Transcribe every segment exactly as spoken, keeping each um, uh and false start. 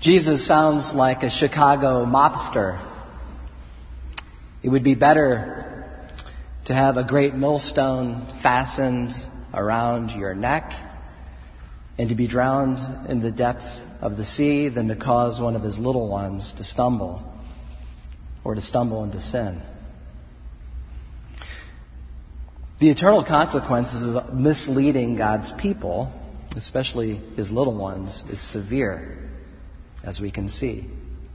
Jesus sounds like a Chicago mobster. It would be better to have a great millstone fastened around your neck and to be drowned in the depth of the sea than to cause one of his little ones to stumble or to stumble into sin. The eternal consequences of misleading God's people, especially his little ones, is severe, as we can see.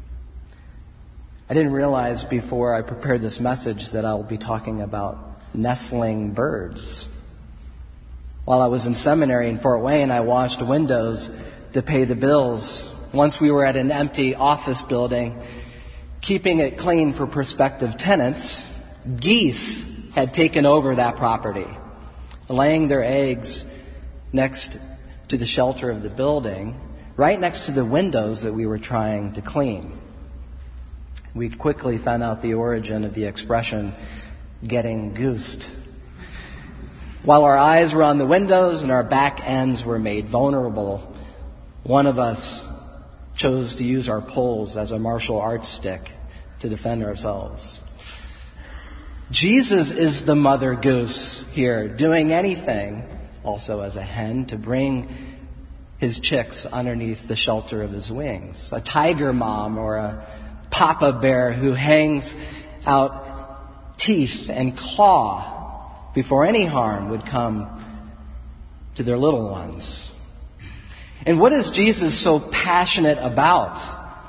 I didn't realize before I prepared this message that I'll be talking about nestling birds. While I was in seminary in Fort Wayne, I washed windows to pay the bills. Once we were at an empty office building, keeping it clean for prospective tenants. Geese had taken over that property, laying their eggs next to the shelter of the building, right next to the windows that we were trying to clean. We quickly found out the origin of the expression, getting goosed. While our eyes were on the windows and our back ends were made vulnerable, one of us chose to use our poles as a martial arts stick to defend ourselves. Jesus is the mother goose here, doing anything, also as a hen, to bring his chicks underneath the shelter of his wings. A tiger mom or a papa bear who hangs out teeth and claw before any harm would come to their little ones. And what is Jesus so passionate about?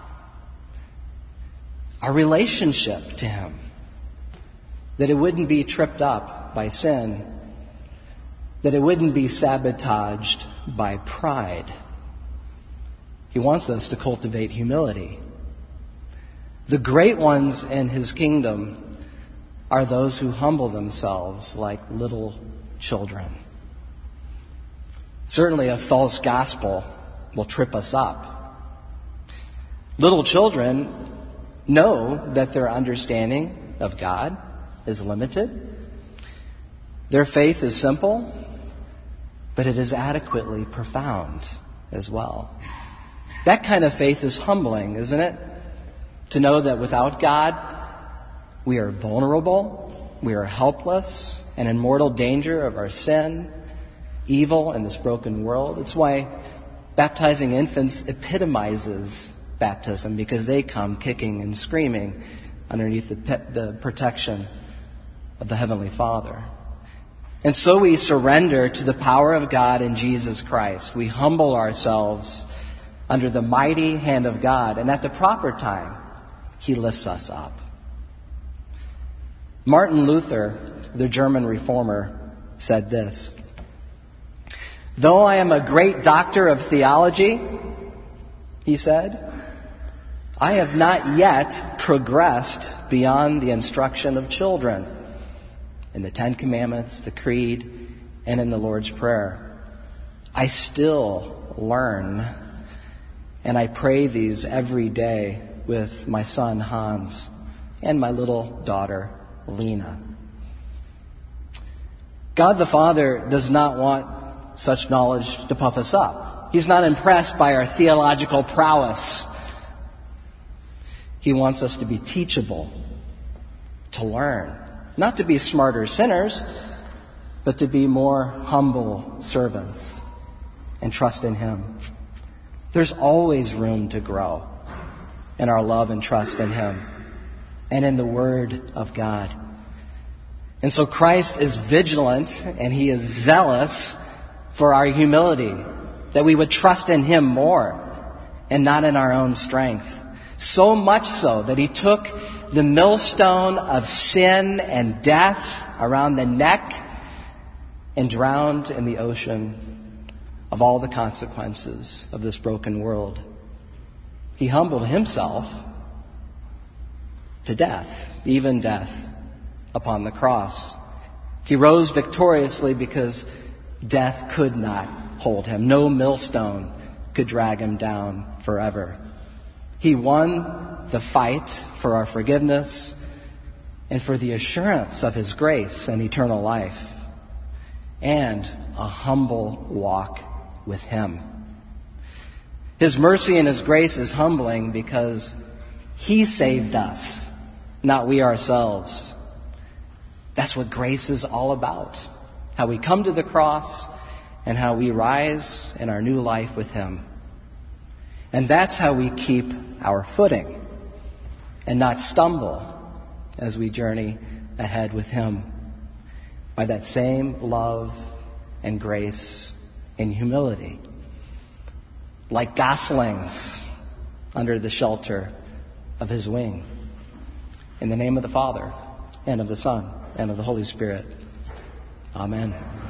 Our relationship to him. That it wouldn't be tripped up by sin. That it wouldn't be sabotaged by pride. He wants us to cultivate humility. The great ones in his kingdom are those who humble themselves like little children. Certainly a false gospel will trip us up. Little children know that their understanding of God is limited. Their faith is simple, but it is adequately profound as well. That kind of faith is humbling, isn't it? To know that without God, we are vulnerable, we are helpless, and in mortal danger of our sin, evil, and this broken world. It's why baptizing infants epitomizes baptism, because they come kicking and screaming underneath the, pe- the protection of the Heavenly Father. And so we surrender to the power of God in Jesus Christ. We humble ourselves under the mighty hand of God, and at the proper time, he lifts us up. Martin Luther, the German reformer, said this: "Though I am a great doctor of theology," he said, "I have not yet progressed beyond the instruction of children in the Ten Commandments, the Creed, and in the Lord's Prayer. I still learn, and I pray these every day with my son Hans and my little daughter Lena." God the Father does not want such knowledge to puff us up. He's not impressed by our theological prowess. He wants us to be teachable, to learn, not to be smarter sinners, but to be more humble servants and trust in him. There's always room to grow in our love and trust in him and in the Word of God. And so Christ is vigilant and he is zealous for our humility, that we would trust in him more and not in our own strength. So much so that he took the millstone of sin and death around the neck and drowned in the ocean of all the consequences of this broken world. He humbled himself to death, even death upon the cross. He rose victoriously because death could not hold him. No millstone could drag him down forever. He won the fight for our forgiveness and for the assurance of his grace and eternal life, and a humble walk with him. His mercy and His grace is humbling because He saved us, not we ourselves. That's what grace is all about. How we come to the cross and how we rise in our new life with Him. And that's how we keep our footing and not stumble as we journey ahead with Him, by that same love and grace and humility, like goslings under the shelter of His wing. In the name of the Father, and of the Son, and of the Holy Spirit. Amen.